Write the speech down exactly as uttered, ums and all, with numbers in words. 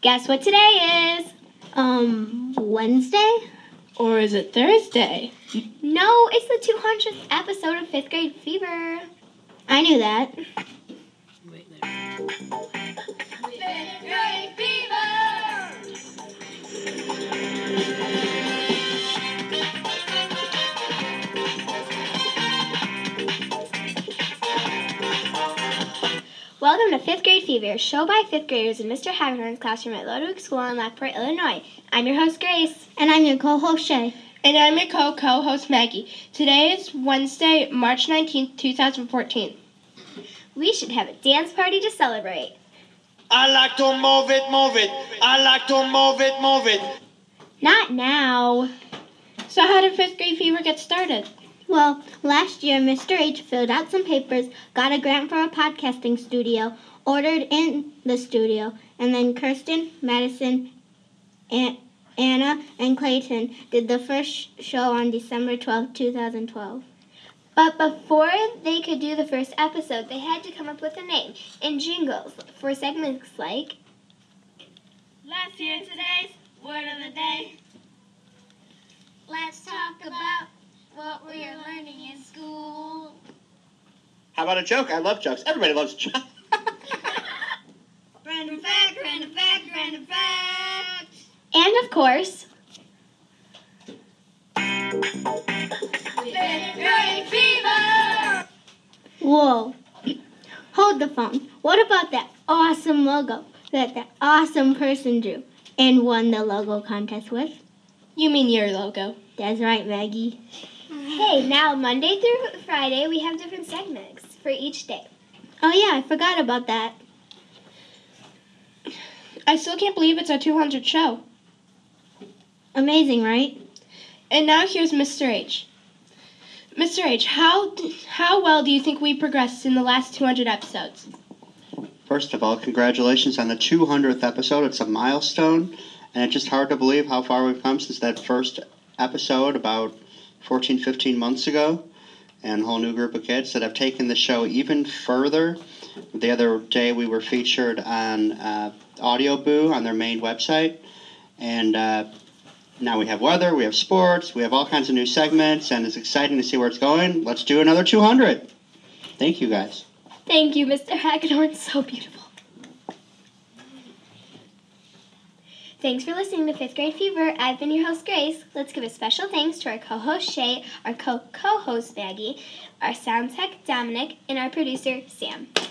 Guess what today is? Um, Wednesday? Or is it Thursday? No, it's the two hundredth episode of fifth Grade Fever. I knew that. Wait there. fifth Grade Fever! Welcome to fifth Grade Fever, a show by fifth graders in Mister Hagedorn's classroom at Ludwig School in Lockport, Illinois. I'm your host, Grace. And I'm your co-host, Shay. And I'm your co-co-host, Maggie. Today is Wednesday, March nineteenth, twenty fourteen. We should have a dance party to celebrate. I like to move it, move it. I like to move it, move it. Not now. So how did fifth Grade Fever get started? Well, last year, Mister H filled out some papers, got a grant for a podcasting studio, ordered in the studio, and then Kirsten, Madison, An- Anna, and Clayton did the first show on December twelfth, twenty twelve. But before they could do the first episode, they had to come up with a name and jingles for segments like Last year today's word of the day. Let's talk about what we are learning in school. How about a joke? I love jokes. Everybody loves jokes. Random fact, random fact, random fact. and of course, Fifth Grade Fever! Whoa. Hold the phone. What about that awesome logo that that awesome person drew and won the logo contest with? You mean your logo. That's right, Maggie. hey, now Monday through Friday we have different segments for each day. Oh yeah, I forgot about that. I still can't believe it's our two hundredth show. Amazing, right? And now here's Mister H. Mister H, how d- how well do you think we progressed in the last two hundred episodes? First of all, congratulations on the two hundredth episode. It's a milestone, and it's just hard to believe how far we've come since that first episode about fourteen, fifteen months ago, and a whole new group of kids that have taken the show even further. The other day we were featured on uh, Audio Boo on their main website, and uh, now we have weather, we have sports, we have all kinds of new segments, and it's exciting to see where it's going. Let's do another two hundred. Thank you, guys. Thank you, Mister Hagedorn. So beautiful. Thanks for listening to fifth Grade Fever. I've been your host, Grace. Let's give a special thanks to our co-host, Shay, our co-co-host, Maggie, our sound tech, Dominic, and our producer, Sam.